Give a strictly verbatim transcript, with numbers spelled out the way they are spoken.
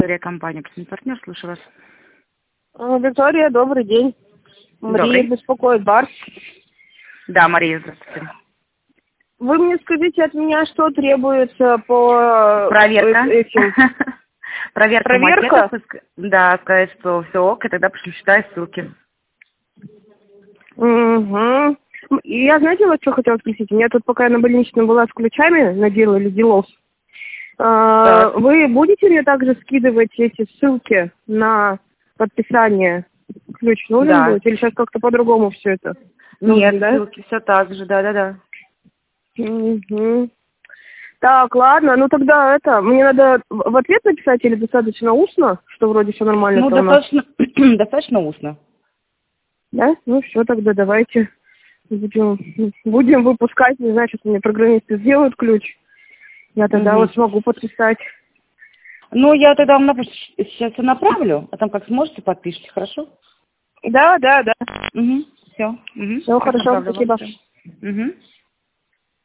Виктория, компания «Партнер», слушаю вас. Виктория, добрый день. Мария Добрый. беспокоит бар. Да, Мария, здравствуйте. Вы мне скажите, от меня что требуется по Проверка. этим? Проверка Проверка? макетов. Да, сказать, что все ок, и тогда пришлю счета и ссылки. Угу. И я, знаете, вот что хотела спросить? У меня тут, пока я на больничном была с ключами, наделали делов. А, вы будете мне также скидывать эти ссылки на подписание? Ключ нужен Да. будет? Или сейчас как-то по-другому все это? Нет, Нужно, да? ссылки все так же, да-да-да. Угу. Так, ладно, ну тогда это, мне надо в ответ написать или достаточно устно, что вроде все нормально? Ну, достаточно, достаточно устно. Да? Ну все, тогда давайте будем, будем выпускать, не знаю, что мне программисты сделают ключ. Я тогда Угу. вот смогу подписать. Ну, я тогда вам на почту сейчас и направлю, а там как сможете, подпишите, хорошо? Да, да, да. Угу. Все. Угу. Все хорошо, спасибо. Угу.